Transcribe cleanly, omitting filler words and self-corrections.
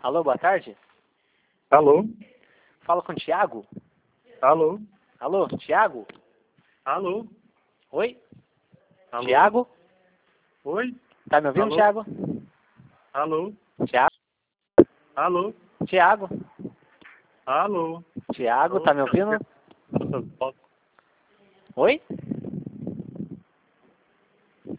Alô, boa tarde. Alô? Fala com o Thiago. Alô? Alô, Thiago? Alô? Oi? Alô? Thiago? Oi? Tá me ouvindo, Alô? Thiago? Alô? Thiago? Alô? Thiago? Alô? Thiago, tá me ouvindo? Alô? Oi?